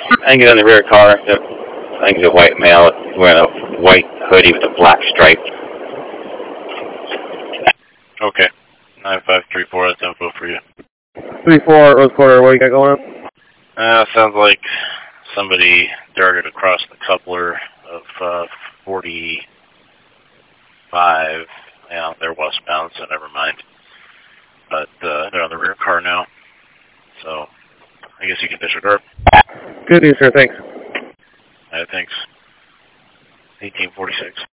I can get in the rear car. I think it's a white male wearing a white hoodie with a black stripe. Okay. 9534, that's info for you. 3-4, Rose Quarter, what do you got going on? Sounds like somebody darted across the coupler of 45. Yeah, they're westbound, so never mind. But they're on the rear car now. So I guess you can disregard. Good news, sir. Thanks. Thanks. 1846.